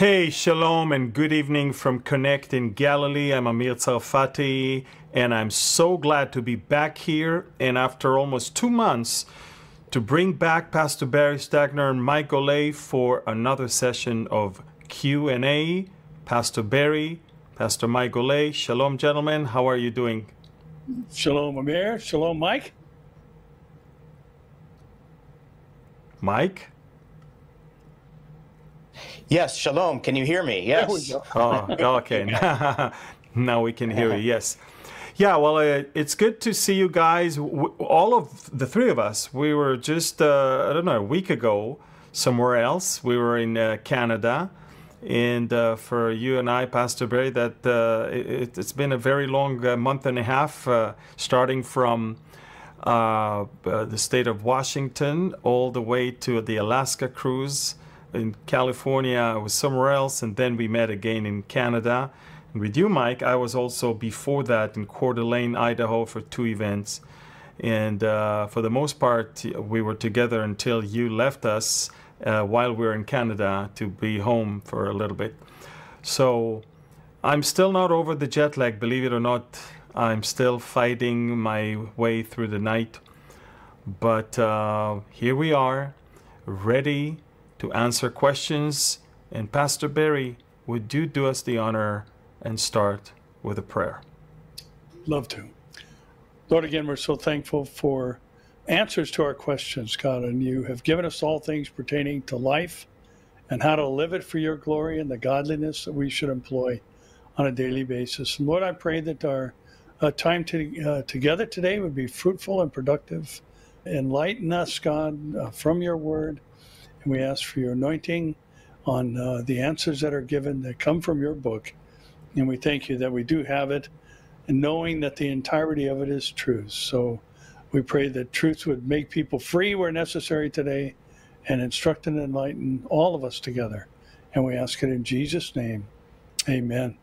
Hey, shalom and good evening from Connect in Galilee. I'm Amir Tsarfati, and I'm so glad to be back here. And after almost 2 months, to bring back Pastor Barry Stagner and Mike Golay for another session of Q&A. Pastor Barry, Pastor Mike Golay, shalom, gentlemen. How are you doing? Shalom, Amir. Shalom, Mike. Mike? Yes, shalom. Can you hear me? Yes. There we go. Oh, okay. Now we can hear you. Yes. Yeah, well, it's good to see you guys. All of the three of us, we were just, a week ago somewhere else. We were in Canada. And for you and I, Pastor Barry, it's been a very long month and a half, starting from the state of Washington all the way to the Alaska cruise. In California, I was somewhere else, and then we met again in Canada. And with you, Mike, I was also before that in Coeur d'Alene, Idaho for 2 events. And for the most part, we were together until you left us while we were in Canada to be home for a little bit. So I'm still not over the jet lag, believe it or not. I'm still fighting my way through the night. But here we are, ready to answer questions. And Pastor Barry, would you do us the honor and start with a prayer? Love to. Lord, again, we're so thankful for answers to our questions, God, and you have given us all things pertaining to life and how to live it for your glory and the godliness that we should employ on a daily basis. And Lord, I pray that our time together today would be fruitful and productive. Enlighten us, God, from your word. And we ask for your anointing on the answers that are given that come from your book. And we thank you that we do have it, and knowing that the entirety of it is truth. So we pray that truth would make people free where necessary today and instruct and enlighten all of us together. And we ask it in Jesus' name. Amen.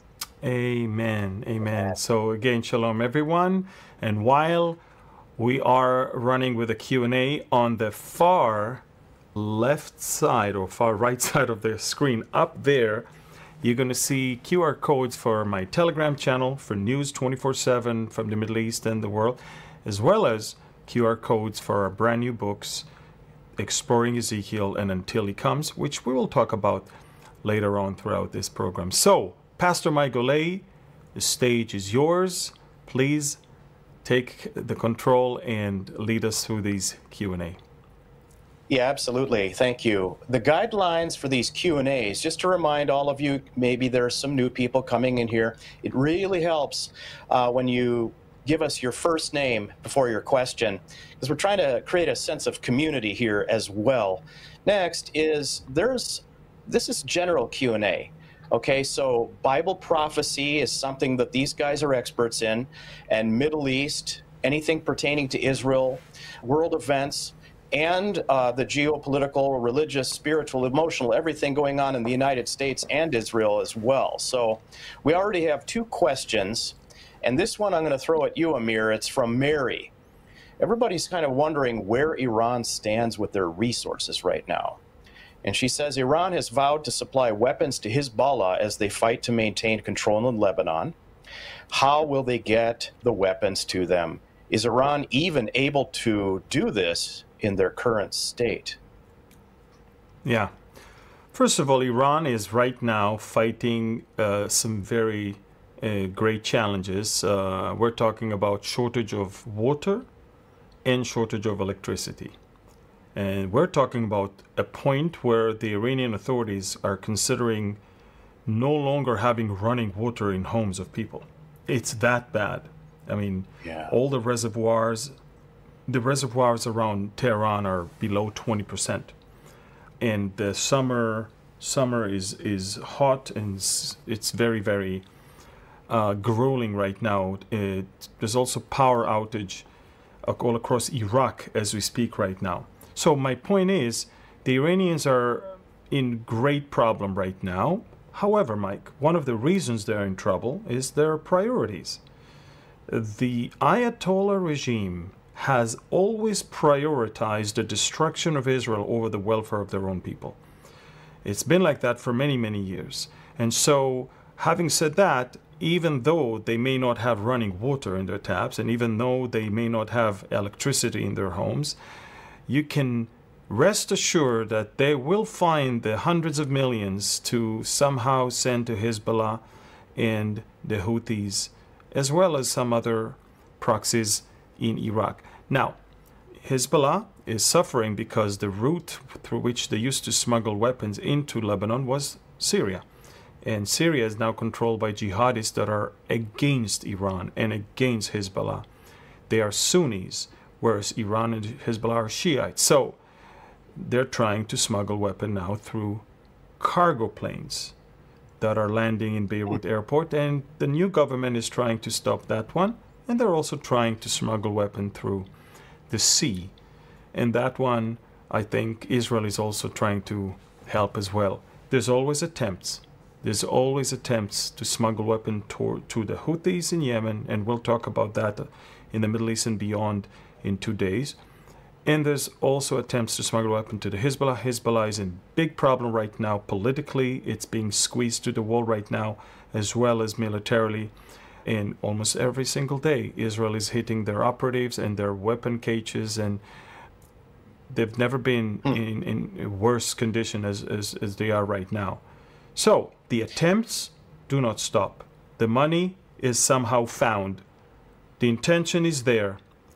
Amen. Amen. So again, shalom, everyone. And while we are running with a Q&A on the far left side or far right side of the screen up there, you're going to see QR codes for my Telegram channel for news 24/7 from the Middle East and the world, as well as QR codes for our brand new books, Exploring Ezekiel and Until He Comes, which we will talk about later on throughout this program. So, Pastor Mike Golay, the stage is yours. Please take the control and lead us through these Q&A. Yeah, absolutely. Thank you. The guidelines for these Q&As, just to remind all of you, maybe there are some new people coming in here, it really helps when you give us your first name before your question, because we're trying to create a sense of community here as well. Next is, this is general Q&A. Okay, so Bible prophecy is something that these guys are experts in, and Middle East, anything pertaining to Israel, world events, and the geopolitical, religious, spiritual, emotional, everything going on in the United States and Israel as well. So we already have 2 questions, and this one I'm going to throw at you, Amir. It's from Mary. Everybody's kind of wondering where Iran stands with their resources right now. And she says, Iran has vowed to supply weapons to Hezbollah as they fight to maintain control in Lebanon. How will they get the weapons to them? Is Iran even able to do this in their current state? Yeah. First of all, Iran is right now fighting some very great challenges. We're talking about shortage of water and shortage of electricity. And we're talking about a point where the Iranian authorities are considering no longer having running water in homes of people. It's that bad. I mean, all the reservoirs around Tehran are below 20%. And the summer is hot, and it's very, very grueling right now. There's also power outage all across Iraq as we speak right now. So my point is, the Iranians are in great problem right now. However, Mike, one of the reasons they're in trouble is their priorities. The Ayatollah regime has always prioritized the destruction of Israel over the welfare of their own people. It's been like that for many, many years. And so, having said that, even though they may not have running water in their taps, and even though they may not have electricity in their homes, you can rest assured that they will find the hundreds of millions to somehow send to Hezbollah and the Houthis, as well as some other proxies in Iraq. Now, Hezbollah is suffering because the route through which they used to smuggle weapons into Lebanon was Syria. And Syria is now controlled by jihadists that are against Iran and against Hezbollah. They are Sunnis, whereas Iran and Hezbollah are Shiites. So they're trying to smuggle weapons now through cargo planes that are landing in Beirut airport, and the new government is trying to stop that one, and they're also trying to smuggle weapons through the sea. And that one, I think Israel is also trying to help as well. There's always attempts. There's always attempts to smuggle weapons to the Houthis in Yemen, and we'll talk about that in the Middle East and beyond in 2 days. And there's also attempts to smuggle weapons to the Hezbollah. Hezbollah is in big problem right now politically. It's being squeezed to the wall right now, as well as militarily. And almost every single day, Israel is hitting their operatives and their weapon caches, and they've never been in worse condition as they are right now. So the attempts do not stop. The money is somehow found. The intention is there,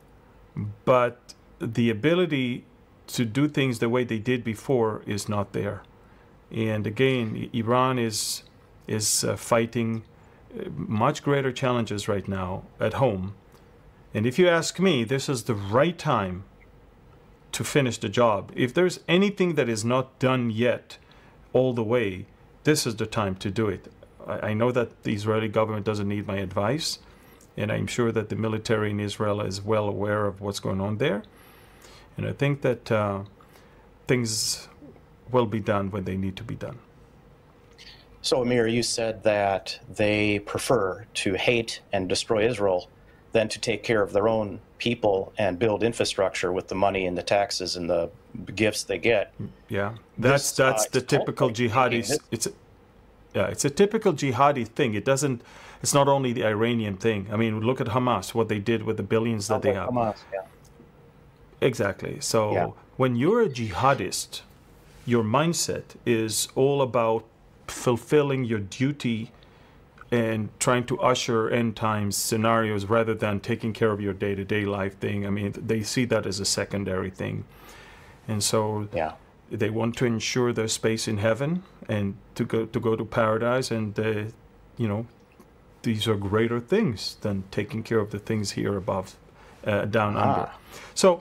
but the ability to do things the way they did before is not there. And again, Iran is fighting much greater challenges right now at home. And if you ask me, this is the right time to finish the job. If there's anything that is not done yet all the way, this is the time to do it. I know that the Israeli government doesn't need my advice, and I'm sure that the military in Israel is well aware of what's going on there. And I think that things will be done when they need to be done. So, Amir, you said that they prefer to hate and destroy Israel than to take care of their own people and build infrastructure with the money and the taxes and the gifts they get. Yeah, that's the typical jihadi. It's a typical jihadi thing. It's not only the Iranian thing. I mean, look at Hamas, what they did with the billions that they have. Hamas, yeah. Exactly. So when you're a jihadist, your mindset is all about fulfilling your duty and trying to usher end times scenarios rather than taking care of your day-to-day life thing. I mean, they see that as a secondary thing. And so they want to ensure their space in heaven and to go to paradise. And, these are greater things than taking care of the things here above, down under. So,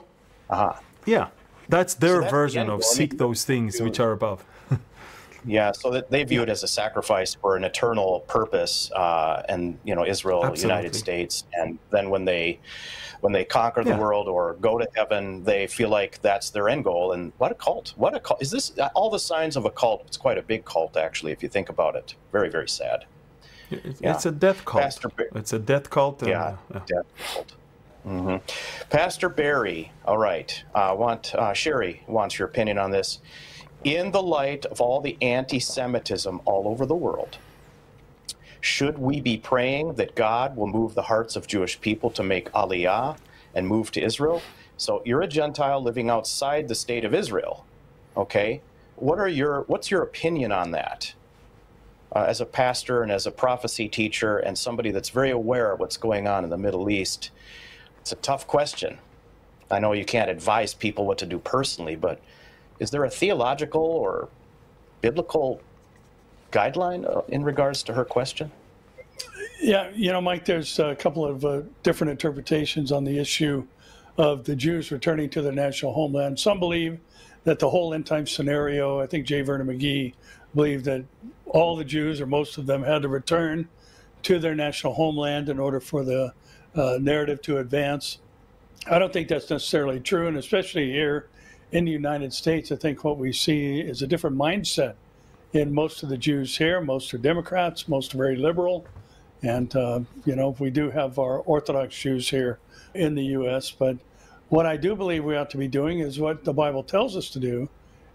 that's their version of seek those things which are above. Yeah, so that they view it as a sacrifice for an eternal purpose, and Israel, Absolutely. United States, and then when they conquer the world or go to heaven, they feel like that's their end goal. And what a cult! What a cult! Is this all the signs of a cult? It's quite a big cult, actually, if you think about it. Very, very sad. It's a death cult. It's a death cult. Death cult. Mm-hmm. Pastor Barry, all right. Sherry wants your opinion on this. In the light of all the anti-Semitism all over the world, should we be praying that God will move the hearts of Jewish people to make Aliyah and move to Israel? So you're a Gentile living outside the state of Israel, okay? What's your opinion on that? As a pastor and as a prophecy teacher and somebody that's very aware of what's going on in the Middle East, it's a tough question. I know you can't advise people what to do personally, but is there a theological or biblical guideline in regards to her question? Yeah, Mike, there's a couple of different interpretations on the issue of the Jews returning to their national homeland. Some believe that the whole end time scenario, I think J. Vernon McGee believed that all the Jews, or most of them, had to return to their national homeland in order for the narrative to advance. I don't think that's necessarily true, and especially here in the United States, I think what we see is a different mindset in most of the Jews here. Most are Democrats, most are very liberal. And, we do have our Orthodox Jews here in the U.S. But what I do believe we ought to be doing is what the Bible tells us to do,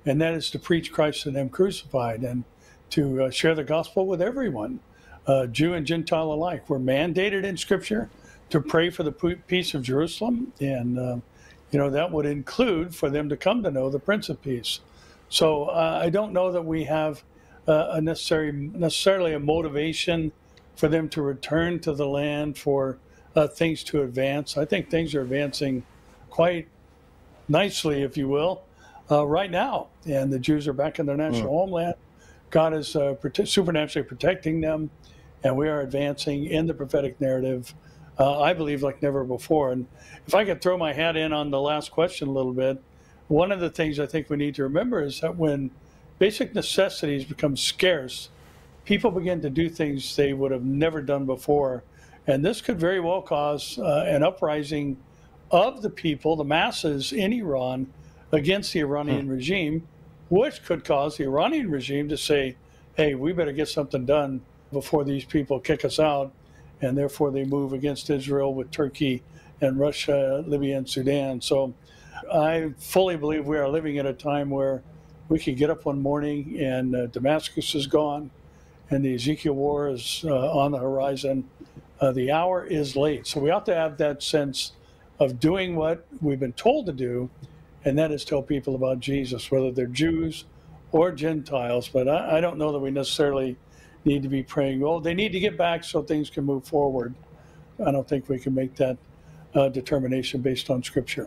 and that is to preach Christ and Him crucified, and to share the gospel with everyone, Jew and Gentile alike. We're mandated in Scripture to pray for the peace of Jerusalem, and that would include for them to come to know the Prince of Peace. So I don't know that we have necessarily a motivation for them to return to the land, for things to advance. I think things are advancing quite nicely, if you will, right now. And the Jews are back in their national homeland. God is supernaturally protecting them, and we are advancing in the prophetic narrative, I believe, like never before. And if I could throw my hat in on the last question a little bit, one of the things I think we need to remember is that when basic necessities become scarce, people begin to do things they would have never done before. And this could very well cause an uprising of the people, the masses in Iran, against the Iranian regime, which could cause the Iranian regime to say, hey, we better get something done before these people kick us out. And therefore they move against Israel with Turkey and Russia, Libya, and Sudan. So I fully believe we are living at a time where we could get up one morning and Damascus is gone and the Ezekiel war is on the horizon. The hour is late. So we ought to have that sense of doing what we've been told to do, and that is tell people about Jesus, whether they're Jews or Gentiles. But I don't know that we necessarily need to be praying, well, they need to get back so things can move forward. I don't think we can make that determination based on Scripture.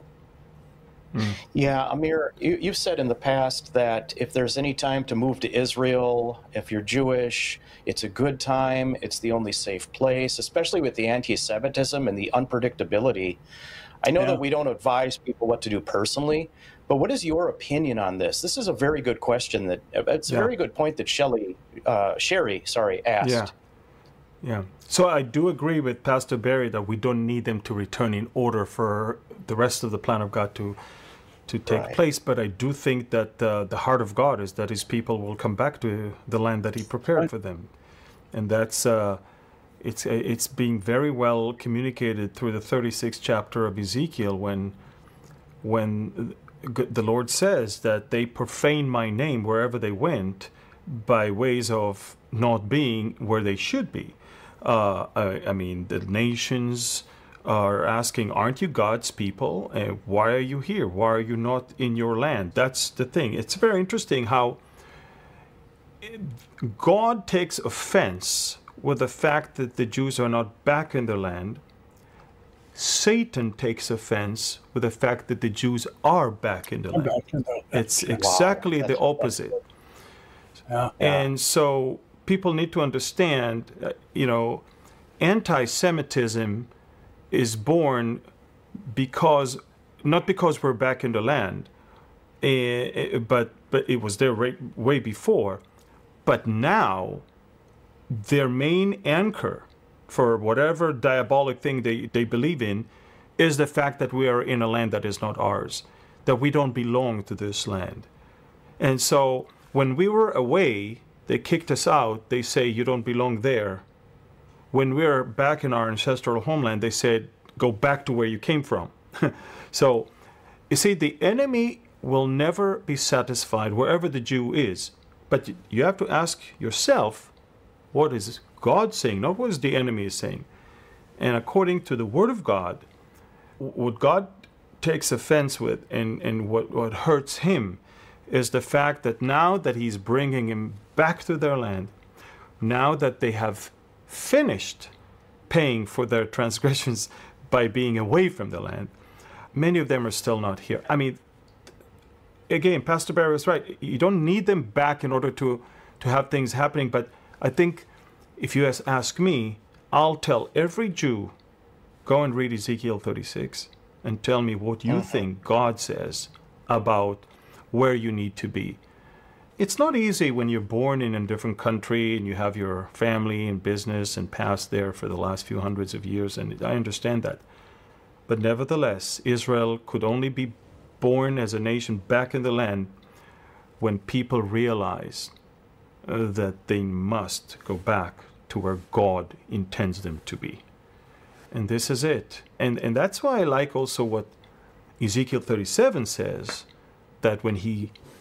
Yeah, Amir, you've said in the past that if there's any time to move to Israel, if you're Jewish, it's a good time. It's the only safe place, especially with the anti-Semitism and the unpredictability. I know that we don't advise people what to do personally, but what is your opinion on this? This is a very good question. It's a very good point that Sherry asked. Yeah. So I do agree with Pastor Barry that we don't need them to return in order for the rest of the plan of God to take place. But I do think that the heart of God is that His people will come back to the land that He prepared for them, and that's it's being very well communicated through the 36th chapter of Ezekiel when the Lord says that they profane my name wherever they went by ways of not being where they should be. I mean, the nations are asking, aren't you God's people? Why are you here? Why are you not in your land? That's the thing. It's very interesting how God takes offense with the fact that the Jews are not back in their land. Satan takes offense with the fact that the Jews are back in the land. It's exactly the opposite. And so people need to understand, anti-Semitism is born not because we're back in the land, but it was there way before. But now, their main anchor for whatever diabolic thing they believe in is the fact that we are in a land that is not ours, that we don't belong to this land. And so when we were away, they kicked us out. They say, you don't belong there. When we're back in our ancestral homeland, they said, go back to where you came from. So, you see, the enemy will never be satisfied wherever the Jew is. But you have to ask yourself, what is God saying? Not what the enemy is saying. And according to the Word of God, what God takes offense with and what hurts Him is the fact that now that He's bringing him back to their land, now that they have finished paying for their transgressions by being away from the land, many of them are still not here. I mean, again, Pastor Barry was right. You don't need them back in order to have things happening. But I think if you ask me, I'll tell every Jew, go and read Ezekiel 36 and tell me what you think God says about where you need to be. It's not easy when you're born in a different country and you have your family and business and past there for the last few hundreds of years, and I understand that. But nevertheless, Israel could only be born as a nation back in the land when people realize that they must go back to where God intends them to be. And this is it. And that's why I like also what Ezekiel 37 says, that when he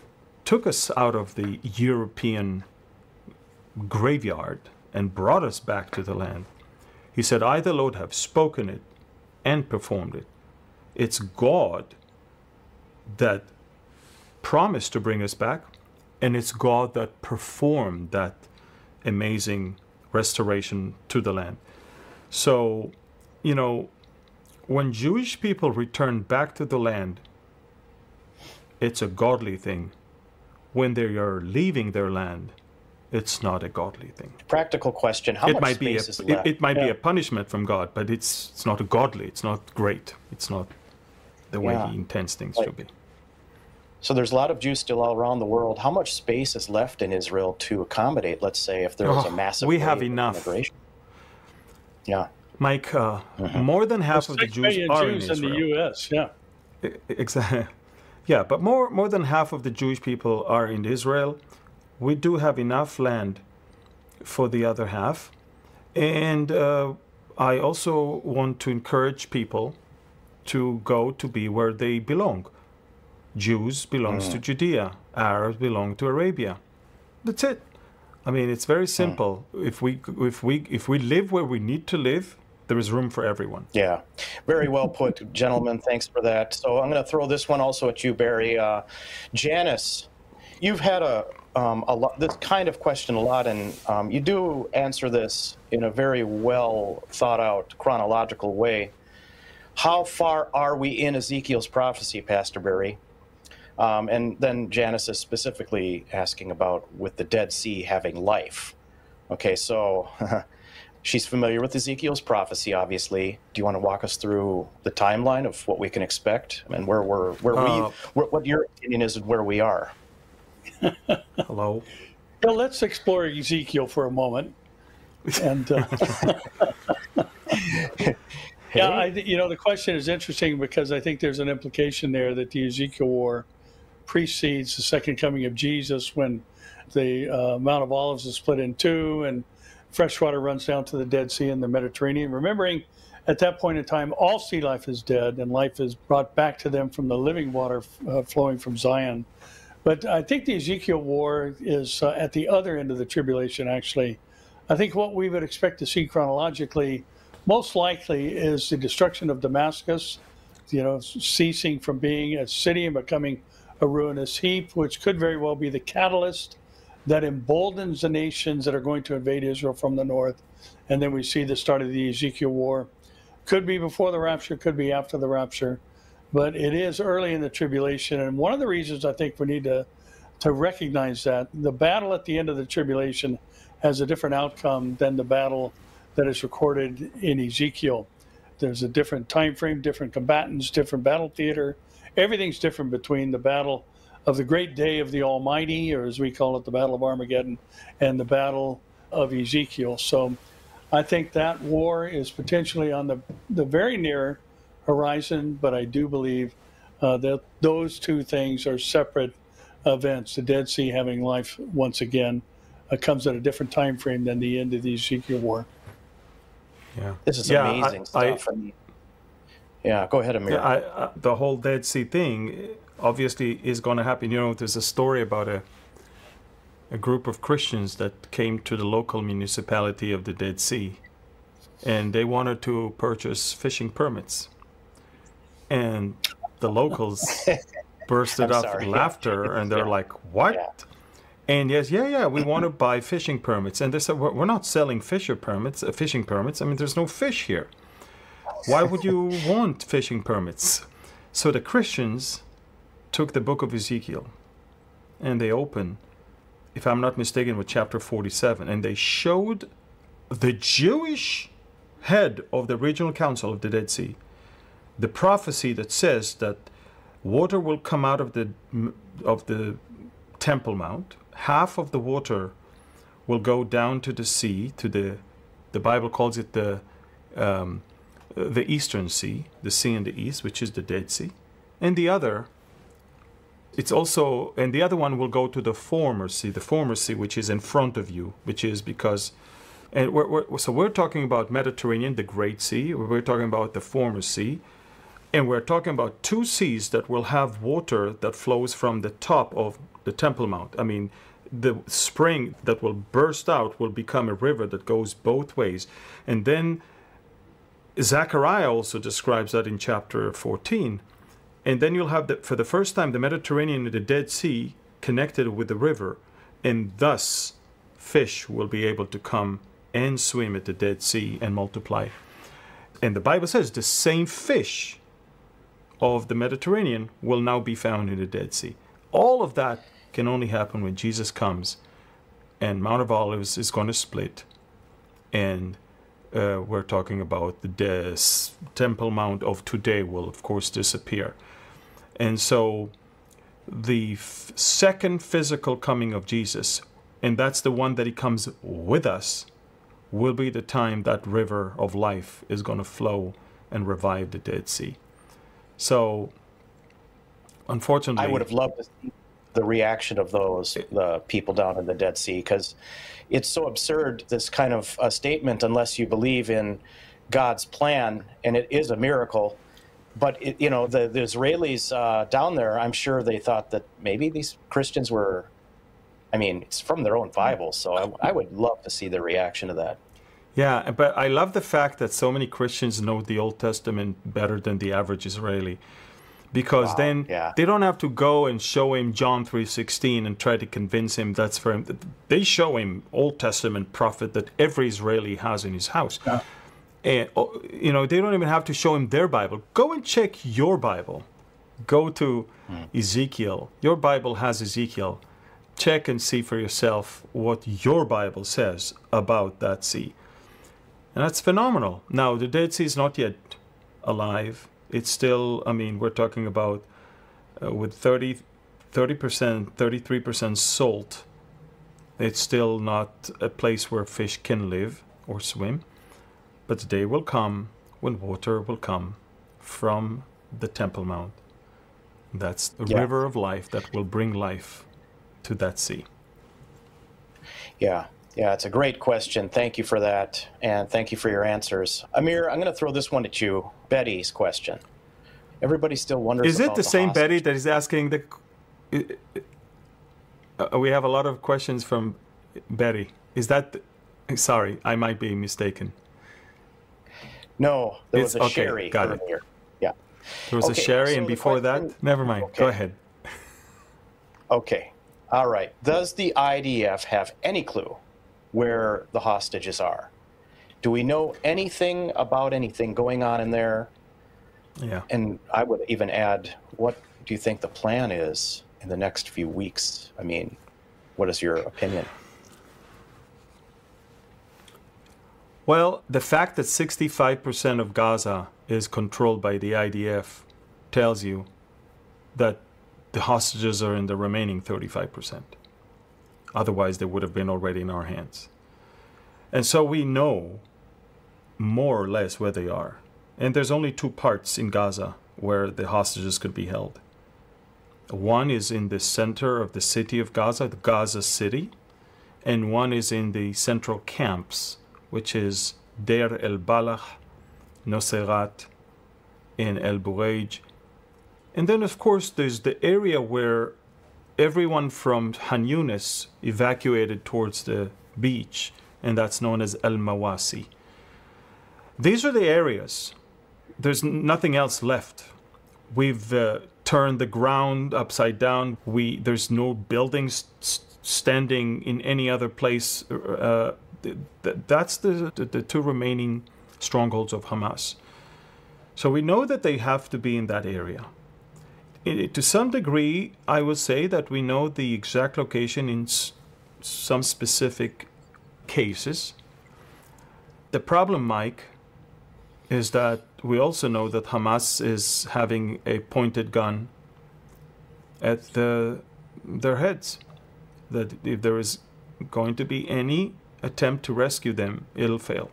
took us out of the European graveyard and brought us back to the land. He said, I, the Lord, have spoken it and performed it. It's God that promised to bring us back, and it's God that performed that amazing restoration to the land. So, you know, when Jewish people return back to the land, it's a godly thing. When they are leaving their land, it's not a godly thing. Practical question: how much space is left? It might be a punishment from God, but it's not a godly. It's not great. It's not the way He intends things to be. So there's a lot of Jews still all around the world. How much space is left in Israel to accommodate, let's say, if there was a massive we have wave of enough. immigration? Yeah. Mike, more than half of the Jews are in Israel. In the U.S., yeah. Exactly. Yeah, but more than half of the Jewish people are in Israel. We do have enough land for the other half. And I also want to encourage people to go to be where they belong. Jews belongs to Judea. Arabs belong to Arabia. That's it. I mean, it's very simple. If we live where we need to live, there is room for everyone. Yeah, very well put, gentlemen. Thanks for that. So I'm going to throw this one also at you, Barry. Janice, you've had a lot, this kind of question a lot, and you do answer this in a very well thought out chronological way. How far are we in Ezekiel's prophecy, Pastor Barry? And then Janice is specifically asking about with the Dead Sea having life. Okay, so she's familiar with Ezekiel's prophecy, obviously. Do you want to walk us through the timeline of what we can expect and what your opinion is of where we are? Hello. Well, let's explore Ezekiel for a moment. And yeah, the question is interesting because I think there's an implication there that the Ezekiel war precedes the second coming of Jesus, when the Mount of Olives is split in two and fresh water runs down to the Dead Sea and the Mediterranean. Remembering at that point in time, all sea life is dead and life is brought back to them from the living water flowing from Zion. But I think the Ezekiel war is at the other end of the tribulation, actually. I think what we would expect to see chronologically most likely is the destruction of Damascus, ceasing from being a city and becoming a ruinous heap, which could very well be the catalyst that emboldens the nations that are going to invade Israel from the north. And then we see the start of the Ezekiel war. Could be before the rapture, could be after the rapture, but it is early in the tribulation. And one of the reasons I think we need to recognize that the battle at the end of the tribulation has a different outcome than the battle that is recorded in Ezekiel. There's a different time frame, different combatants, different battle theater. Everything's different between the battle of the great day of the Almighty, or as we call it, the Battle of Armageddon, and the battle of Ezekiel. So I think that war is potentially on the very near horizon, but I do believe that those two things are separate events. The Dead Sea having life once again comes at a different time frame than the end of the Ezekiel war. Yeah, this is amazing stuff. Yeah, go ahead, Amir. Yeah, the whole Dead Sea thing obviously is going to happen. There's a story about a group of Christians that came to the local municipality of the Dead Sea, and they wanted to purchase fishing permits. And the locals bursted out with laughter, and they're like, what? Yeah. And yes, we want to buy fishing permits. And they said, we're not selling fishing permits. I mean, there's no fish here. Why would you want fishing permits? So the Christians took the book of Ezekiel, and they opened, if I'm not mistaken, with chapter 47, and they showed the Jewish head of the regional council of the Dead Sea the prophecy that says that water will come out of the Temple Mount. Half of the water will go down to the sea, to the Bible calls it the Eastern Sea, the sea in the east, which is the Dead Sea, and the other one will go to the former sea, which is in front of you, which is because, and we're talking about Mediterranean, the Great Sea. We're talking about the former sea, and we're talking about two seas that will have water that flows from the top of the Temple Mount. I mean, the spring that will burst out will become a river that goes both ways. And then Zechariah also describes that in chapter 14. And then you'll have, for the first time, the Mediterranean and the Dead Sea connected with the river. And thus, fish will be able to come and swim at the Dead Sea and multiply. And the Bible says the same fish of the Mediterranean will now be found in the Dead Sea. All of that can only happen when Jesus comes and Mount of Olives is going to split. And we're talking about the Temple Mount of today will, of course, disappear. And so the second physical coming of Jesus, and that's the one that he comes with us, will be the time that river of life is going to flow and revive the Dead Sea. So, unfortunately, I would have loved to see the reaction of the people down in the Dead Sea, because it's so absurd, this kind of a statement, unless you believe in God's plan, and it is a miracle. But the Israelis down there, I'm sure they thought that maybe these Christians were, I mean, it's from their own Bible, so I would love to see the reaction to that. Yeah, but I love the fact that so many Christians know the Old Testament better than the average Israeli, because then they don't have to go and show him John 3:16 and try to convince him that's for him. They show him Old Testament prophet that every Israeli has in his house. Yeah. And they don't even have to show him their Bible. Go and check your Bible. Go to Ezekiel. Your Bible has Ezekiel. Check and see for yourself what your Bible says about that sea. And that's phenomenal. Now, the Dead Sea is not yet alive. It's still, I mean, we're talking about with 30%, 33% salt. It's still not a place where fish can live or swim. But the day will come when water will come from the Temple Mount. That's the river of life that will bring life to that sea. Yeah, it's a great question. Thank you for that, and thank you for your answers. Amir, I'm going to throw this one at you. Betty's question. Everybody still wonders Is about it the same hostage. Betty that is asking the... we have a lot of questions from Betty. Is that... Sorry, I might be mistaken. No, there was a Sherry got earlier. it. Yeah. There was a Sherry, and before that? Never mind. Okay. Go ahead. Okay. All right. Does the IDF have any clue where the hostages are? Do we know anything about anything going on in there? Yeah. And I would even add, what do you think the plan is in the next few weeks? I mean, what is your opinion? Well, the fact that 65% of Gaza is controlled by the IDF tells you that the hostages are in the remaining 35%. Otherwise, they would have been already in our hands. And so we know more or less where they are. And there's only two parts in Gaza where the hostages could be held. One is in the center of the city of Gaza, the Gaza city, and one is in the central camps, which is Deir el-Balah, Nuseirat, and El Bureij. And then, of course, there's the area where everyone from Han Yunis evacuated towards the beach, and that's known as El-Mawasi. These are the areas. There's nothing else left. We've turned the ground upside down. There's no buildings standing in any other place. That's the two remaining strongholds of Hamas. So we know that they have to be in that area. To some degree, I would say that we know the exact location in some specific cases. The problem, Mike, is that we also know that Hamas is having a pointed gun at their heads. That if there is going to be any attempt to rescue them, it'll fail.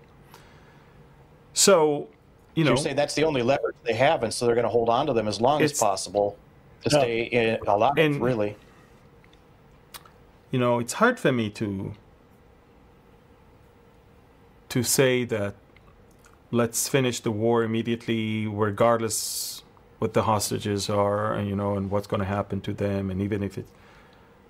So, you say that's the only leverage they have, and so they're going to hold on to them as long as possible to stay alive, really. It's hard for me to say that let's finish the war immediately, regardless what the hostages are, and what's going to happen to them, and even if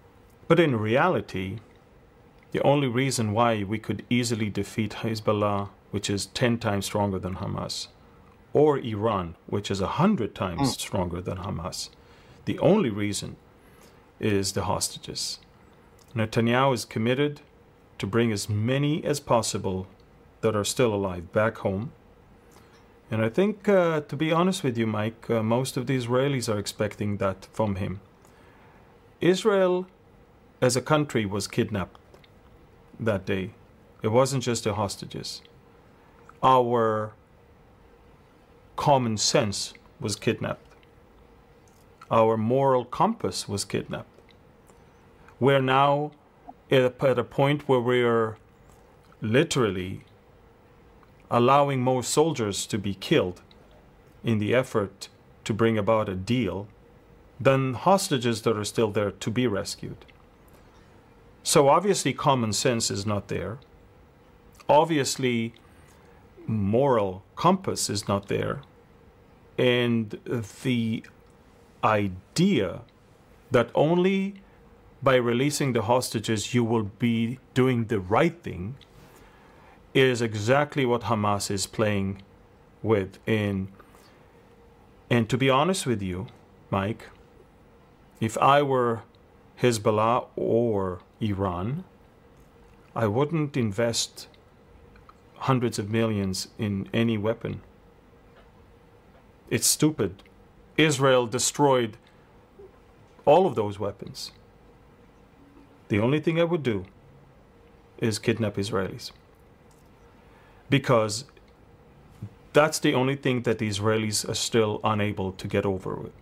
But in reality, the only reason why we could easily defeat Hezbollah, which is 10 times stronger than Hamas, or Iran, which is 100 times stronger than Hamas, the only reason is the hostages. Netanyahu is committed to bring as many as possible that are still alive back home. And I think, to be honest with you, Mike, most of the Israelis are expecting that from him. Israel as a country was kidnapped that day. It wasn't just the hostages. Our common sense was kidnapped. Our moral compass was kidnapped. We're now at a point where we're literally allowing more soldiers to be killed in the effort to bring about a deal than hostages that are still there to be rescued. So obviously common sense is not there. Obviously moral compass is not there. And the idea that only by releasing the hostages you will be doing the right thing is exactly what Hamas is playing with. And to be honest with you, Mike, if I were Hezbollah or Iran, I wouldn't invest hundreds of millions in any weapon. It's stupid. Israel destroyed all of those weapons. The only thing I would do is kidnap Israelis. Because that's the only thing that the Israelis are still unable to get over with.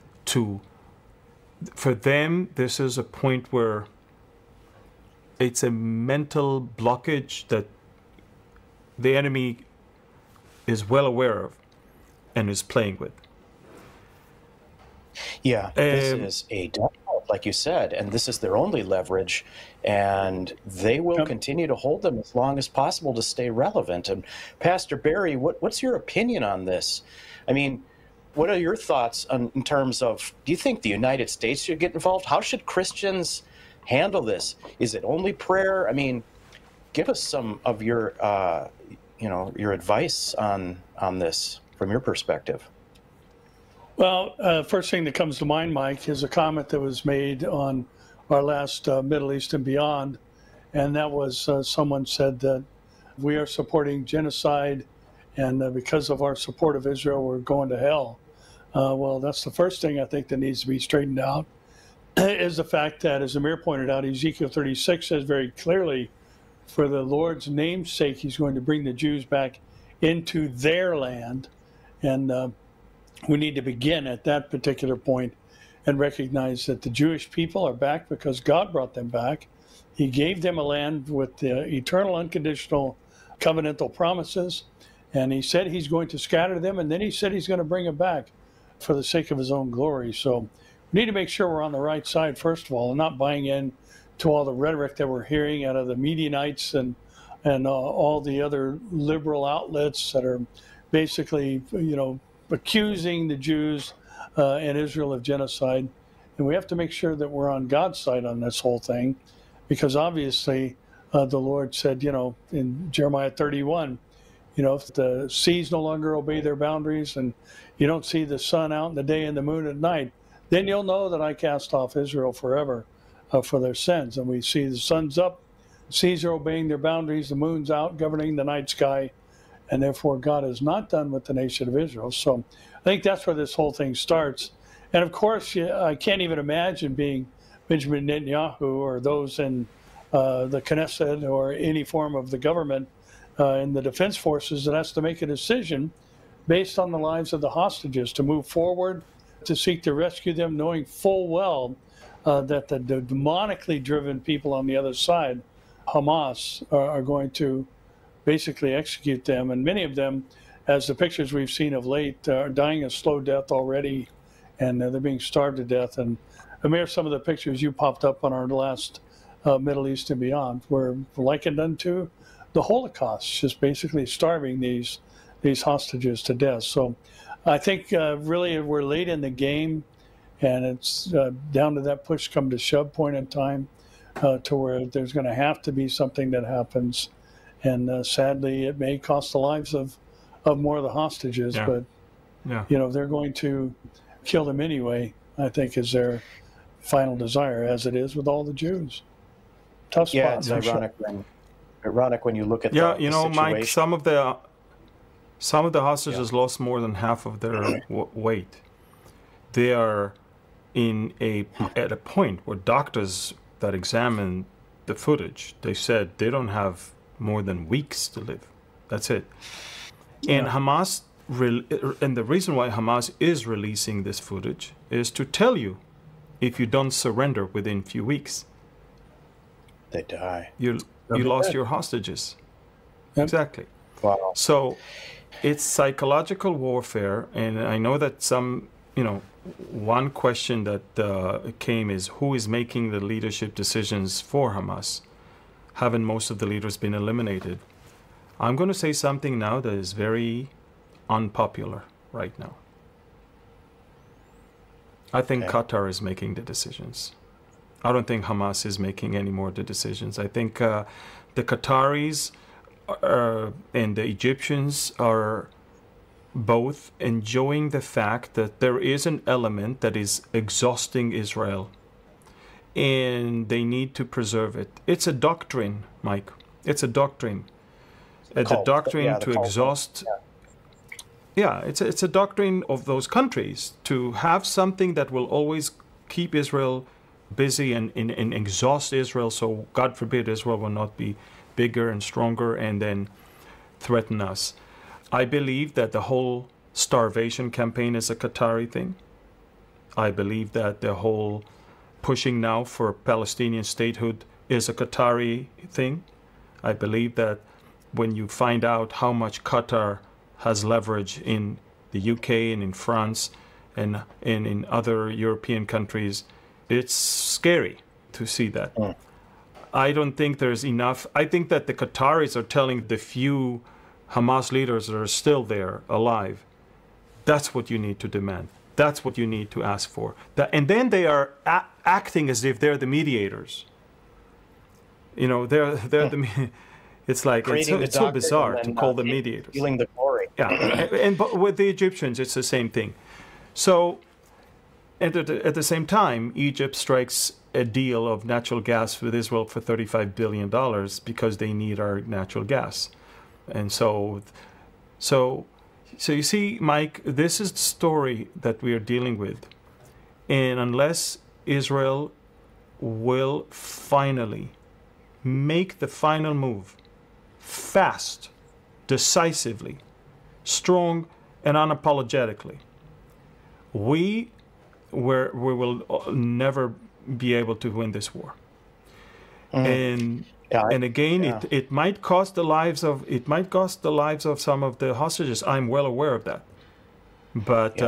For them, this is a point where it's a mental blockage that the enemy is well aware of and is playing with. Yeah, this is a death cult, like you said, and this is their only leverage, and they will continue to hold them as long as possible to stay relevant. And Pastor Barry, what's your opinion on this? I mean, what are your thoughts in terms of, do you think the United States should get involved? How should Christians handle this? Is it only prayer? I mean, give us some of your, your advice on this from your perspective. Well, first thing that comes to mind, Mike, is a comment that was made on our last Middle East and Beyond, and that was someone said that we are supporting genocide, and because of our support of Israel, we're going to hell. Well, that's the first thing I think that needs to be straightened out, is the fact that, as Amir pointed out, Ezekiel 36 says very clearly, for the Lord's name's sake, he's going to bring the Jews back into their land, and we need to begin at that particular point and recognize that the Jewish people are back because God brought them back. He gave them a land with the eternal, unconditional, covenantal promises, and he said he's going to scatter them, and then he said he's going to bring them back for the sake of his own glory. So we need to make sure we're on the right side, first of all, and not buying in to all the rhetoric that we're hearing out of the Medianites and all the other liberal outlets that are basically, accusing the Jews and Israel of genocide. And we have to make sure that we're on God's side on this whole thing, because obviously the Lord said, in Jeremiah 31, if the seas no longer obey their boundaries and you don't see the sun out in the day and the moon at night, then you'll know that I cast off Israel forever for their sins. And we see the sun's up, seas are obeying their boundaries, the moon's out, governing the night sky, and therefore God is not done with the nation of Israel. So I think that's where this whole thing starts. And of course, I can't even imagine being Benjamin Netanyahu or those in the Knesset or any form of the government in the defense forces that has to make a decision based on the lives of the hostages to move forward, to seek to rescue them, knowing full well that the demonically driven people on the other side, Hamas, are going to basically execute them. And many of them, as the pictures we've seen of late, are dying a slow death already, and they're being starved to death. And Amir, some of the pictures you popped up on our last Middle East and Beyond were likened unto the Holocaust, just basically starving these hostages to death. So I think really we're late in the game, and it's down to that push come to shove point in time. to where there's going to have to be something that happens. And sadly, it may cost the lives of more of the hostages, Yeah. but Yeah. they're going to kill them anyway, I think, is their final desire, as it is with all the Jews. Tough spot. Yeah, it's for sure. ironic when you look at Yeah, the you know, Mike, situation. some of the hostages lost more than half of their weight. They are at a point where doctors that examined the footage, they said they don't have more than weeks to live. That's it. And Hamas, and the reason why Hamas is releasing this footage is to tell you, if you don't surrender within few weeks, They die. you lost your hostages. Yep. Exactly. Wow. So it's psychological warfare, and I know that one question that came is who is making the leadership decisions for Hamas? Haven't most of the leaders been eliminated? I'm going to say something now that is very unpopular right now. I think Okay. Qatar is making the decisions. I don't think Hamas is making any more of the decisions. I think the Qataris and the Egyptians are both enjoying the fact that there is an element that is exhausting Israel, and they need to preserve it. It's a doctrine, Mike. It's a doctrine. The cult. doctrine Yeah, the to cult. exhaust. Yeah. Yeah, it's a doctrine of those countries to have something that will always keep Israel busy and exhaust Israel, so God forbid Israel will not be bigger and stronger and then threaten us. I believe that the whole starvation campaign is a Qatari thing. I believe that the whole pushing now for Palestinian statehood is a Qatari thing. I believe that when you find out how much Qatar has leverage in the UK and in France and in other European countries, it's scary to see that. I don't think there's enough. I think that the Qataris are telling the few Hamas leaders that are still there alive, that's what you need to demand. That's what you need to ask for. And then they are acting as if they're the mediators. They're the. It's like it's so bizarre to call them mediators. Feeling the glory. Yeah, but with the Egyptians, it's the same thing. So, at the same time, Egypt strikes a deal of natural gas with Israel for $35 billion because they need our natural gas. And so you see, Mike, this is the story that we are dealing with. And unless Israel will finally make the final move, fast, decisively, strong, and unapologetically, we will never be able to win this war. And again, it might cost the lives of some of the hostages. I'm well aware of that. But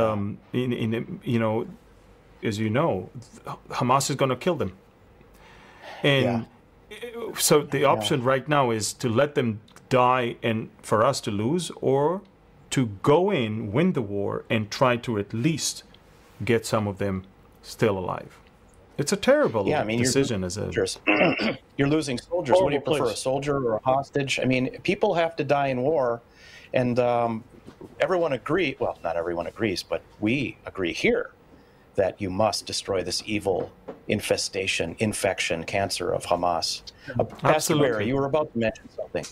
as you know, Hamas is going to kill them. And so the option right now is to let them die and for us to lose, or to go in, win the war, and try to at least get some of them still alive. It's a terrible decision. You're losing soldiers. What do you prefer, a soldier or a hostage? I mean, people have to die in war, and everyone agrees. Well, not everyone agrees, but we agree here that you must destroy this evil infestation, infection, cancer of Hamas. Pastor Barry, you were about to mention something.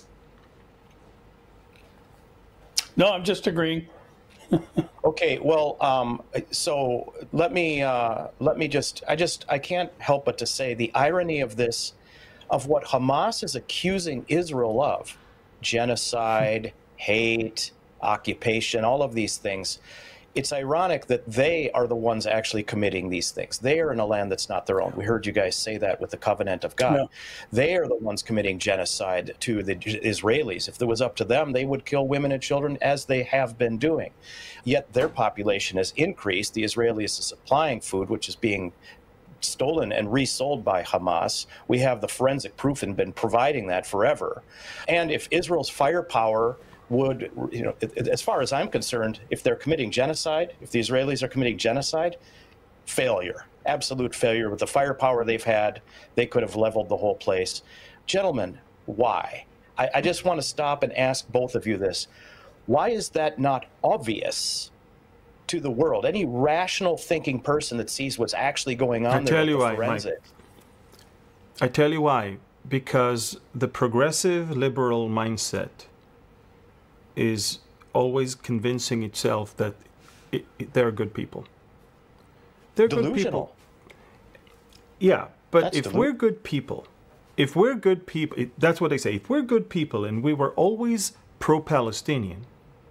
No, I'm just agreeing. Okay, well, so let me just, I can't help but to say the irony of this, of what Hamas is accusing Israel of, genocide, hate, occupation, all of these things. It's ironic that they are the ones actually committing these things. They are in a land that's not their own. We heard you guys say that with the covenant of God. Yeah. They are the ones committing genocide to the Israelis. If it was up to them, they would kill women and children as they have been doing. Yet their population has increased. The Israelis are supplying food, which is being stolen and resold by Hamas. We have the forensic proof and been providing that forever. And if Israel's firepower would, as far as I'm concerned, if they're committing genocide, if the Israelis are committing genocide, failure. absolute failure. With the firepower they've had, they could have leveled the whole place. Gentlemen, why? I just want to stop and ask both of you this. Why is that not obvious to the world? Any rational thinking person that sees what's actually going on there with the forensics. I tell you why. Because the progressive liberal mindset is always convincing itself that they're good people. They're delusional. good people. Yeah, but That's if we're good people, that's what they say. If we're good people and we were always pro-Palestinian,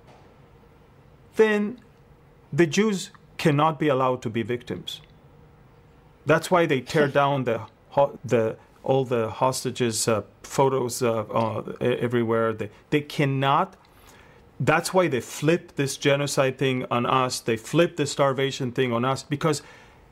then the Jews cannot be allowed to be victims. That's why they tear down all the hostages photos everywhere. They cannot. That's why they flipped this genocide thing on us. They flipped the starvation thing on us, because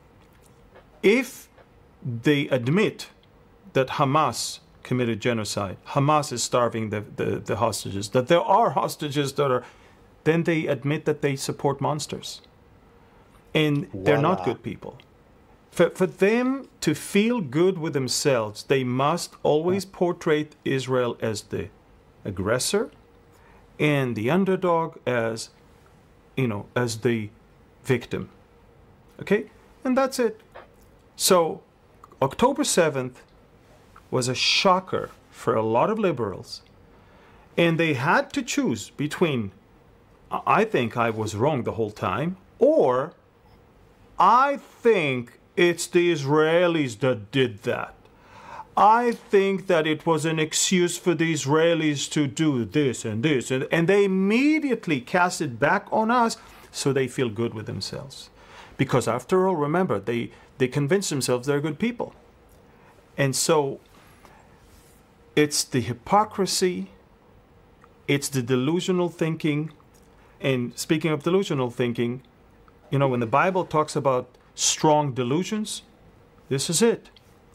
if they admit that Hamas committed genocide, Hamas is starving the hostages, that there are hostages that are, then they admit that they support monsters. And they're not good people. For them to feel good with themselves, they must always portray Israel as the aggressor and the underdog as, as the victim. Okay? And that's it. So October 7th was a shocker for a lot of liberals. And they had to choose between, I think I was wrong the whole time, or I think it's the Israelis that did that. I think that it was an excuse for the Israelis to do this and this. And they immediately cast it back on us so they feel good with themselves. Because after all, remember, they convince themselves they're good people. And so it's the hypocrisy, it's the delusional thinking. And speaking of delusional thinking, when the Bible talks about strong delusions, this is it.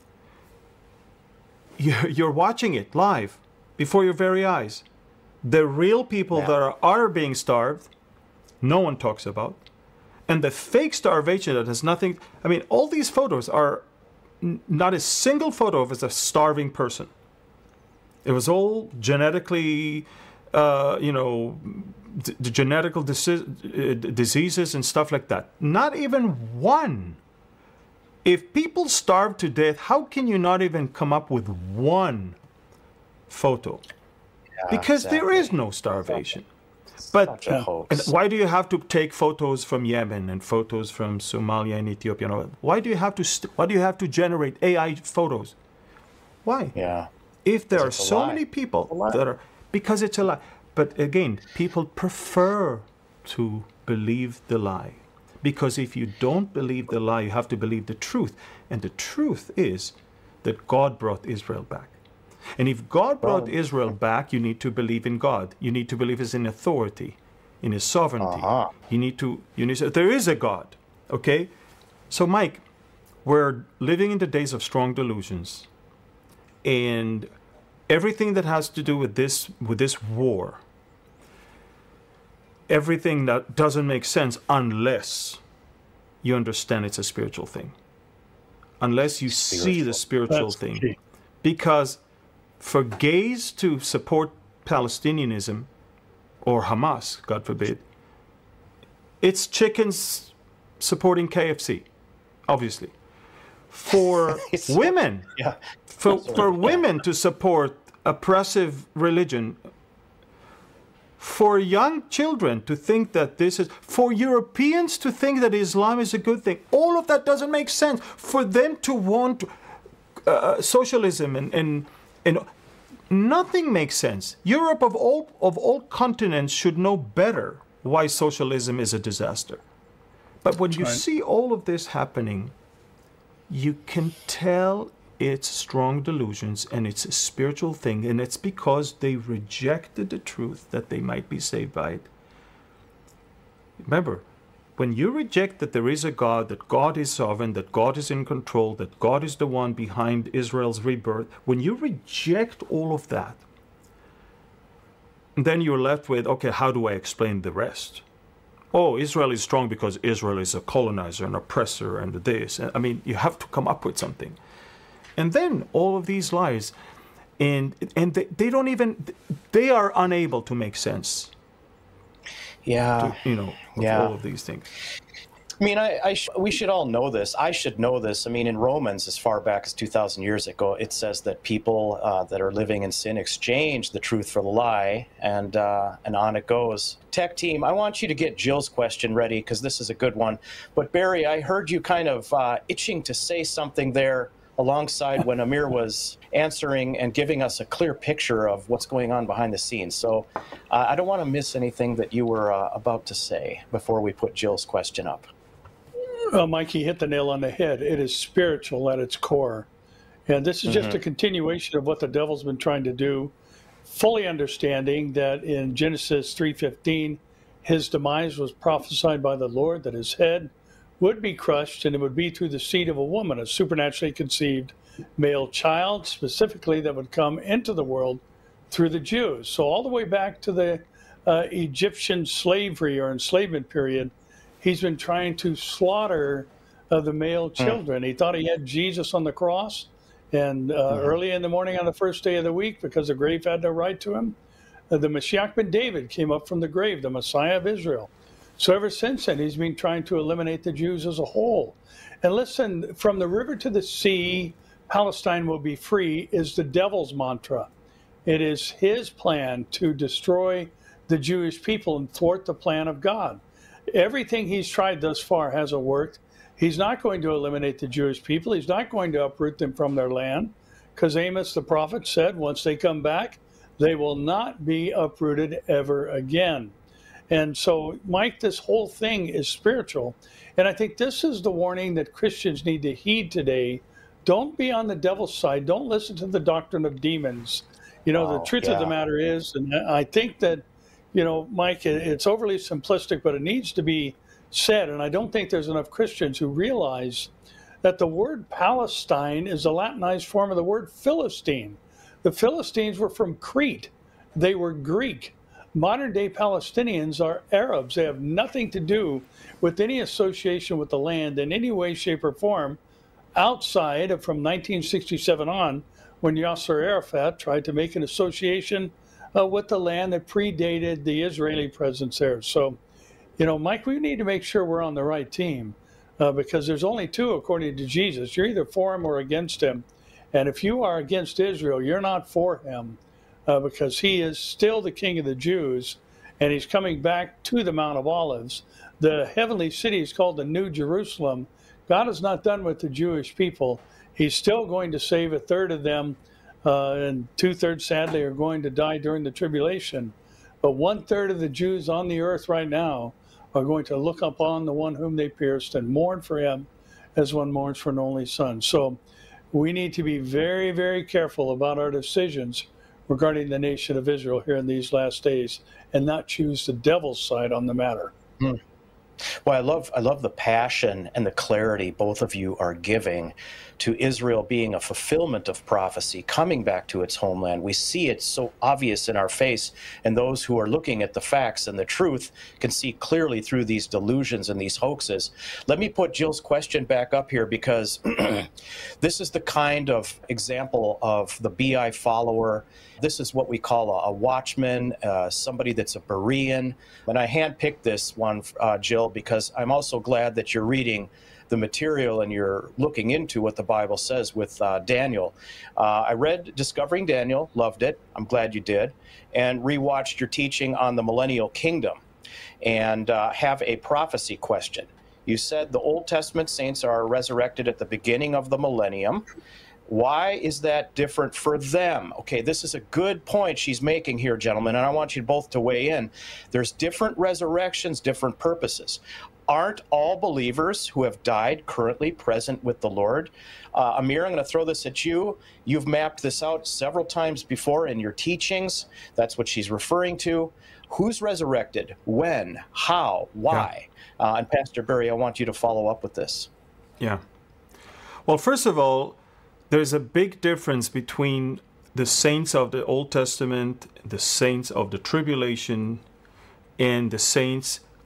You're watching it live before your very eyes. The real people that are being starved, no one talks about. And the fake starvation that has nothing, all these photos are not a single photo of a starving person. It was all genetically, the genetical diseases and stuff like that. Not even one. If people starve to death, how can you not even come up with one photo? Yeah, because there is no starvation. But and why do you have to take photos from Yemen and photos from Somalia and Ethiopia? Why do you have to generate AI photos? Why? Yeah. If there are so many people that are, because it's a lie. But again, people prefer to believe the lie. Because if you don't believe the lie, you have to believe the truth. And the truth is that God brought Israel back. And if God brought Israel back, you need to believe in God. You need to believe in authority, in His sovereignty. You need to there is a God. Okay? So Mike, we're living in the days of strong delusions. And everything that has to do with this war, everything that doesn't make sense unless you understand it's a spiritual thing. Unless you see the spiritual thing. Key. Because for gays to support Palestinianism or Hamas, God forbid, it's chickens supporting KFC, obviously. For women, for women to support oppressive religion, for young children to think that this is, for Europeans to think that Islam is a good thing, all of that doesn't make sense. For them to want socialism and nothing makes sense. Europe of all continents should know better why socialism is a disaster. But when you see all of this happening, you can tell it's strong delusions and it's a spiritual thing, and it's because they rejected the truth that they might be saved by it. Remember, when you reject that there is a God, that God is sovereign, that God is in control, that God is the one behind Israel's rebirth, when you reject all of that, then you're left with, okay, how do I explain the rest? oh, Israel is strong because Israel is a colonizer, an oppressor, and this. I mean, you have to come up with something. And then all of these lies, and they don't even, they are unable to make sense. Yeah. Of all of these things. I mean, we should all know this. I should know this. I mean, in Romans, as far back as 2,000 years ago, it says that people that are living in sin exchange the truth for the lie, and on it goes. Tech team, I want you to get Jill's question ready, because this is a good one. But Barry, I heard you kind of itching to say something there alongside when Amir was answering and giving us a clear picture of what's going on behind the scenes. So I don't want to miss anything that you were about to say before we put Jill's question up. Mikey hit the nail on the head. It is spiritual at its core. And this is just a continuation of what the devil's been trying to do, fully understanding that in Genesis 3:15, his demise was prophesied by the Lord, that his head would be crushed, and it would be through the seed of a woman, a supernaturally conceived male child, specifically that would come into the world through the Jews. So all the way back to the Egyptian slavery or enslavement period, he's been trying to slaughter the male children. He thought he had Jesus on the cross, and early in the morning on the first day of the week, because the grave had no right to him, the Mashiach ben David came up from the grave, the Messiah of Israel. So ever since then, he's been trying to eliminate the Jews as a whole. And listen, from the river to the sea, Palestine will be free is the devil's mantra. It is his plan to destroy the Jewish people and thwart the plan of God. Everything he's tried thus far hasn't worked. He's not going to eliminate the Jewish people. He's not going to uproot them from their land, because Amos the prophet said once they come back, they will not be uprooted ever again. And so, Mike, this whole thing is spiritual. And I think this is the warning that Christians need to heed today. Don't be on the devil's side. Don't listen to the doctrine of demons. The truth of the matter is, and I think that, Mike, it's overly simplistic, but it needs to be said. And I don't think there's enough Christians who realize that the word Palestine is a Latinized form of the word Philistine. The Philistines were from Crete. They were Greek. Modern-day Palestinians are Arabs. They have nothing to do with any association with the land in any way, shape, or form outside of from 1967 on, when Yasser Arafat tried to make an association with the land that predated the Israeli presence there. So, Mike, we need to make sure we're on the right team because there's only two according to Jesus. You're either for him or against him. And if you are against Israel, you're not for him. Because he is still the king of the Jews, and he's coming back to the Mount of Olives. The heavenly city is called the New Jerusalem. God is not done with the Jewish people. He's still going to save a third of them, and 2/3, sadly, are going to die during the tribulation. But 1/3 of the Jews on the earth right now are going to look upon the one whom they pierced and mourn for him as one mourns for an only son. So we need to be very, very careful about our decisions regarding the nation of Israel here in these last days, and not choose the devil's side on the matter. Well, I love the passion and the clarity both of you are giving to Israel being a fulfillment of prophecy, coming back to its homeland. We see it so obvious in our face, and those who are looking at the facts and the truth can see clearly through these delusions and these hoaxes. Let me put Jill's question back up here, because this is the kind of example of the BI follower. This is what we call a watchman, somebody that's a Berean. And I handpicked this one, Jill, because I'm also glad that you're reading the material and you're looking into what the Bible says with Daniel. I read Discovering Daniel, loved it. I'm glad you did. And rewatched your teaching on the millennial kingdom, and have a prophecy question. You said the Old Testament saints are resurrected at the beginning of the millennium. Why is that different for them? Okay, this is a good point she's making here, gentlemen, and I want you both to weigh in. There's different resurrections, different purposes. Aren't all believers who have died currently present with the Lord? Amir, I'm going to throw this at you. You've mapped this out several times before in your teachings. That's what she's referring to. Who's resurrected? When? How? Why? Yeah. And Pastor Barry, I want you to follow up with this. Yeah. Well, first of all, there's a big difference between the saints of the Old Testament, the saints of the tribulation, and the saints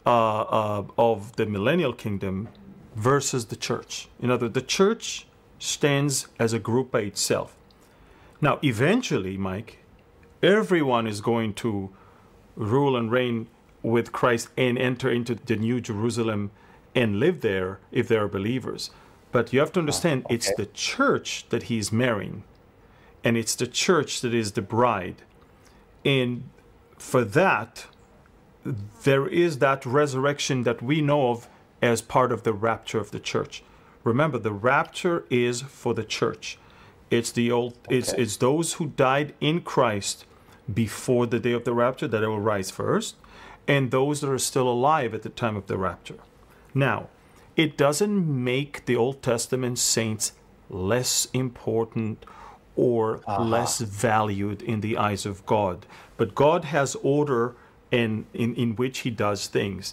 of the millennial kingdom versus the church. You know, the church stands as a group by itself. Now, eventually, Mike, everyone is going to rule and reign with Christ and enter into the New Jerusalem and live there if they are believers. But you have to understand, it's the church that he's marrying, and it's the church that is the bride. And for that, there is that resurrection that we know of as part of the rapture of the church. Remember, the rapture is for the church. It's it's those who died in Christ before the day of the rapture that will rise first, and those that are still alive at the time of the rapture. Now, it doesn't make the Old Testament saints less important or less valued in the eyes of God. But God has order in which he does things.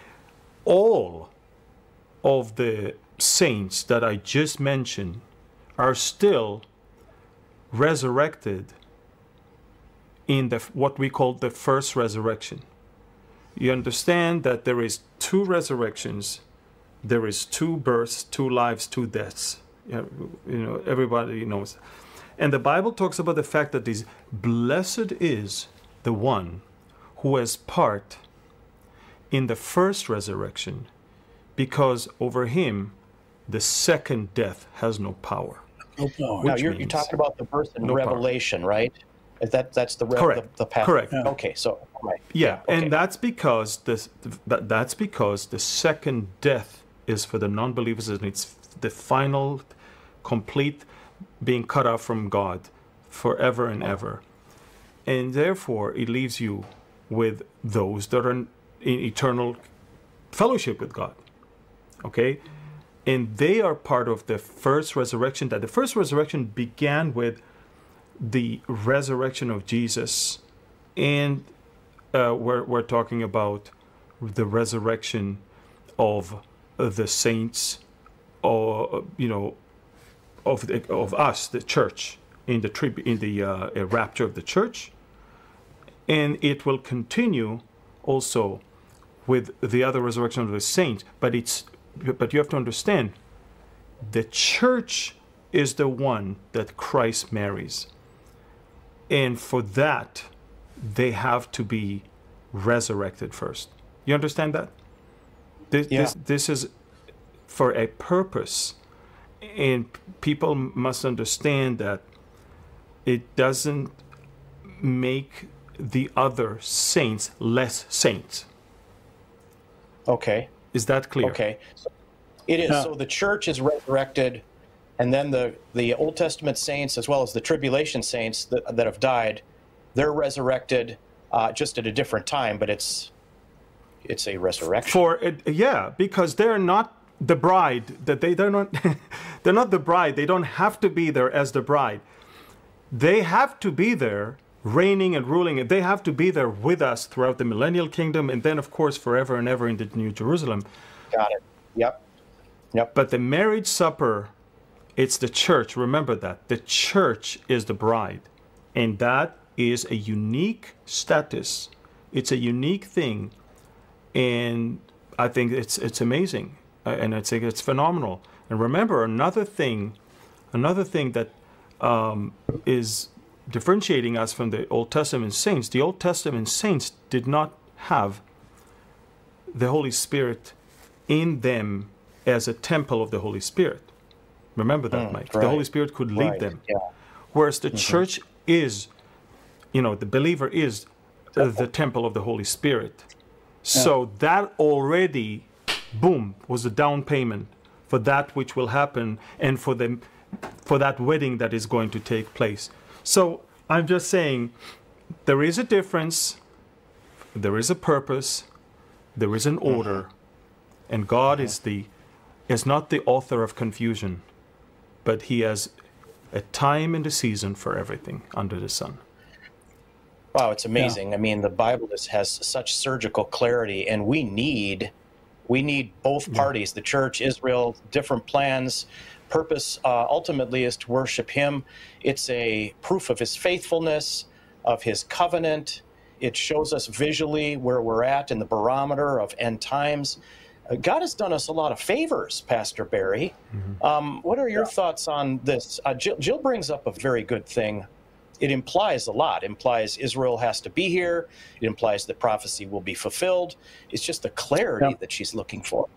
All of the saints that I just mentioned are still resurrected in what we call the first resurrection. You understand that there is two resurrections. There is two births, two lives, two deaths. You know, everybody knows. And the Bible talks about the fact that this blessed is the one who has part in the first resurrection, because over him the second death has no power. No power. Now you're talking about the birth in Revelation, power. Right? That's the correct. The passage. Correct. Yeah. Okay, so right. Yeah, okay. And that's because the second death is for the non-believers, and it's the final, complete being cut off from God forever and ever. And therefore, it leaves you with those that are in eternal fellowship with God. Okay? And they are part of the first resurrection. That the first resurrection began with the resurrection of Jesus. And we're talking about the resurrection of the saints, or of us, the church, in the rapture of the church. And it will continue also with the other resurrection of the saints. But you have to understand, the church is the one that Christ marries. And for that, they have to be resurrected first. You understand that? This is for a purpose. And people must understand that it doesn't make the other saints less saints. Okay. Is that clear? Okay. So it is. Yeah. So the church is resurrected, and then the Old Testament saints, as well as the tribulation saints that have died, they're resurrected just at a different time, but it's a resurrection. Because they're not the bride. They're not they're not the bride. They don't have to be there as the bride. They have to be there reigning and ruling, and they have to be there with us throughout the millennial kingdom, and then of course forever and ever in the New Jerusalem. Got it. Yep. But the marriage supper, it's the church. Remember that. The church is the bride. And that is a unique status. It's a unique thing. And I think it's amazing. And I think it's phenomenal. And remember, another thing that is differentiating us from the Old Testament saints, the Old Testament saints did not have the Holy Spirit in them as a temple of the Holy Spirit. Remember that, Mike. Right. The Holy Spirit could lead them. Yeah. Whereas the church is, the believer is the temple of the Holy Spirit. Yeah. So that already, boom, was a down payment for that which will happen and for that wedding that is going to take place. So I'm just saying, there is a difference, there is a purpose, there is an order, and God is not the author of confusion, but he has a time and a season for everything under the sun. Wow, it's amazing. Yeah. I mean, the Bible has such surgical clarity, and we need both parties, the church, Israel, different plans. Purpose ultimately is to worship him. It's a proof of his faithfulness, of his covenant. It shows us visually where we're at in the barometer of end times. God has done us a lot of favors, Pastor Barry. What are your thoughts on this? Jill brings up a very good thing. It implies a lot. It implies Israel has to be here. It implies that prophecy will be fulfilled. It's just the clarity that she's looking for.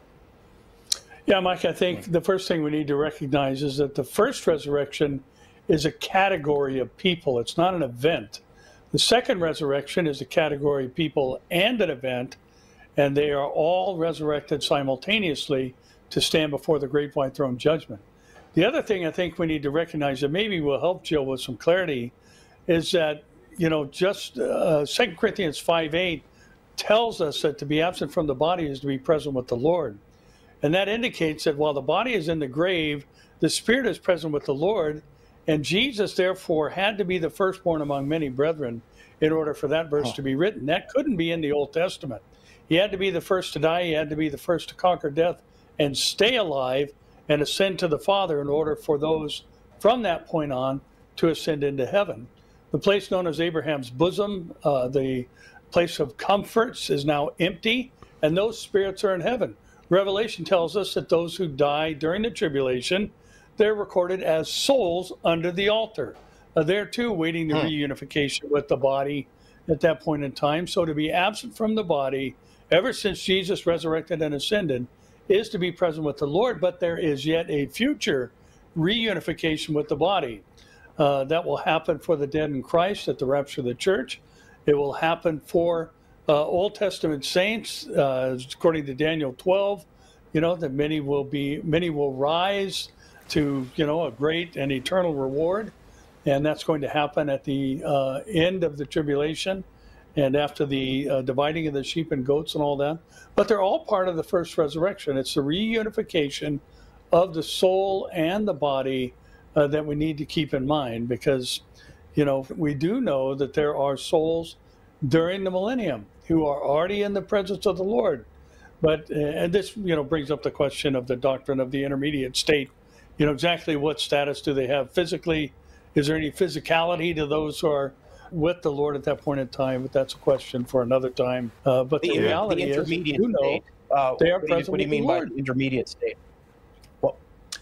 Yeah, Mike, I think the first thing we need to recognize is that the first resurrection is a category of people. It's not an event. The second resurrection is a category of people and an event, and they are all resurrected simultaneously to stand before the great white throne judgment. The other thing I think we need to recognize that maybe will help Jill with some clarity is that, just 2 Corinthians 5:8 tells us that to be absent from the body is to be present with the Lord. And that indicates that while the body is in the grave, the spirit is present with the Lord, and Jesus therefore had to be the firstborn among many brethren in order for that verse to be written. That couldn't be in the Old Testament. He had to be the first to die. He had to be the first to conquer death and stay alive and ascend to the Father in order for those from that point on to ascend into heaven. The place known as Abraham's bosom, the place of comforts, is now empty, and those spirits are in heaven. Revelation tells us that those who die during the tribulation, they're recorded as souls under the altar. They're too waiting the reunification with the body at that point in time. So to be absent from the body, ever since Jesus resurrected and ascended, is to be present with the Lord, but there is yet a future reunification with the body. That will happen for the dead in Christ at the rapture of the church. It will happen for Old Testament saints, according to Daniel 12, that many will rise to, a great and eternal reward. And that's going to happen at the end of the tribulation and after the dividing of the sheep and goats and all that. But they're all part of the first resurrection. It's the reunification of the soul and the body that we need to keep in mind, because, we do know that there are souls during the millennium who are already in the presence of the Lord. But, and this, brings up the question of the doctrine of the intermediate state. Exactly what status do they have physically? Is there any physicality to those who are with the Lord at that point in time? But that's a question for another time. But the reality is, they are present with the Lord. What do you mean by the intermediate state? Well,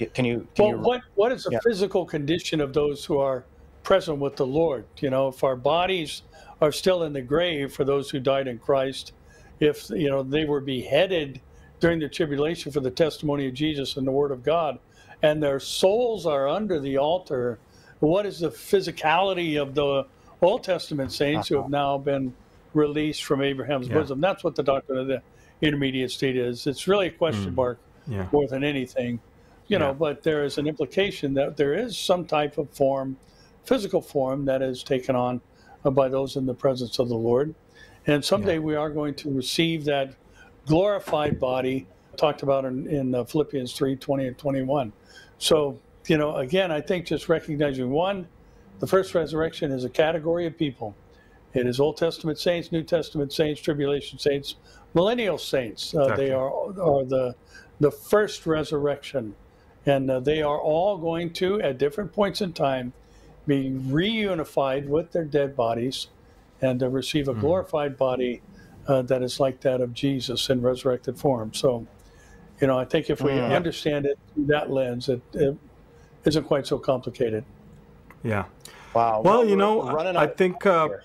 what is the physical condition of those who are present with the Lord? If our bodies are still in the grave for those who died in Christ, if they were beheaded during the tribulation for the testimony of Jesus and the Word of God, and their souls are under the altar, what is the physicality of the Old Testament saints who have now been released from Abraham's bosom? That's what the doctrine of the intermediate state is. It's really a question mark more than anything, but there is an implication that there is some type of form, physical form, that is taken on by those in the presence of the Lord. And someday we are going to receive that glorified body talked about in Philippians 3:20 and 21. So, again, I think just recognizing, one, the first resurrection is a category of people. It is Old Testament saints, New Testament saints, tribulation saints, millennial saints. They are the first resurrection. And they are all going to, at different points in time, be reunified with their dead bodies and receive a glorified body that is like that of Jesus in resurrected form. So, I think if we understand it through that lens, it isn't quite so complicated. Yeah. Wow. Well, I think, we're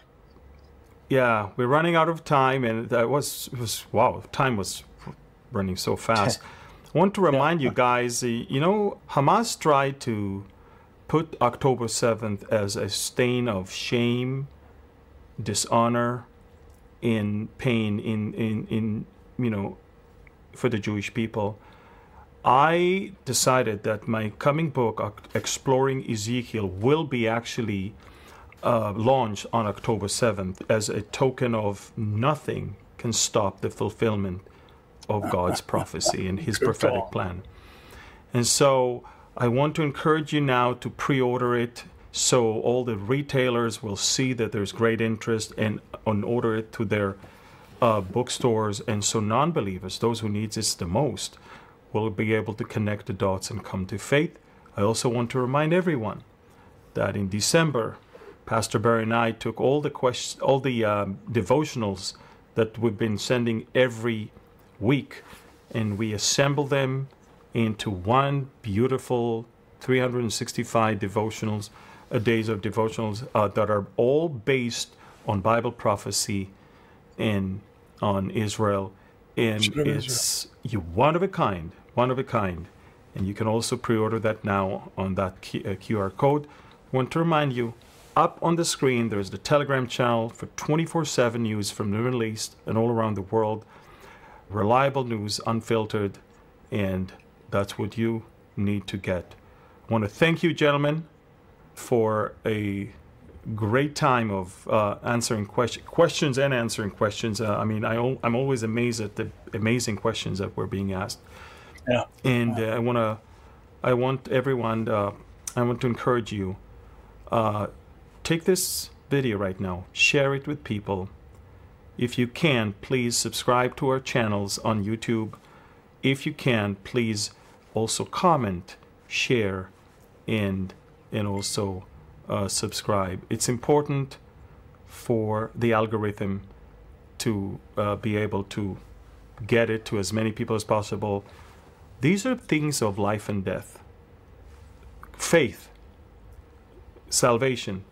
running out of time, and that was time was running so fast. I want to remind you guys, Hamas tried to put October 7th as a stain of shame, dishonor, in pain, in for the Jewish people. I decided that my coming book, Exploring Ezekiel, will be actually launched on October 7th as a token of nothing can stop the fulfillment of God's prophecy and his prophetic plan. And so I want to encourage you now to pre-order it, so all the retailers will see that there's great interest and order it to their bookstores, and so non-believers, those who need this the most, will be able to connect the dots and come to faith. I also want to remind everyone that in December, Pastor Barry and I took all the devotionals that we've been sending every week, and we assembled them into one beautiful 365 devotionals, days of devotionals that are all based on Bible prophecy and on Israel. And it's one of a kind, And you can also pre-order that now on that QR code. I want to remind you, up on the screen, there's the Telegram channel for 24/7 news from the Middle East and all around the world. Reliable news, unfiltered, and that's what you need to get. I want to thank you, gentlemen, for a great time of answering questions and answering questions. I'm always amazed at the amazing questions that were being asked. Yeah. And I want to encourage you. Take this video right now, share it with people. If you can, please subscribe to our channels on YouTube. If you can, please also comment, share, and also subscribe. It's important for the algorithm to be able to get it to as many people as possible. These are things of life and death. Faith, salvation,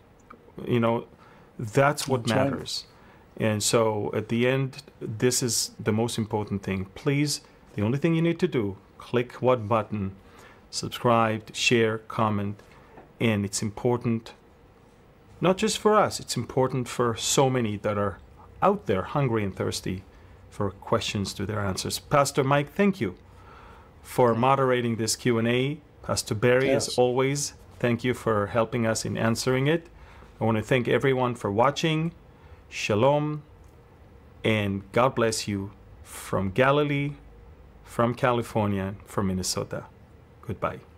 that's what matters. And so at the end, this is the most important thing. Please, the only thing you need to do, click what button, subscribe, share, comment, and it's important, not just for us, it's important for so many that are out there hungry and thirsty for questions to their answers. Pastor Mike, thank you for moderating this Q&A. Pastor Barry, as always, thank you for helping us in answering it. I want to thank everyone for watching. Shalom, and God bless you from Galilee, from California, from Minnesota. Goodbye.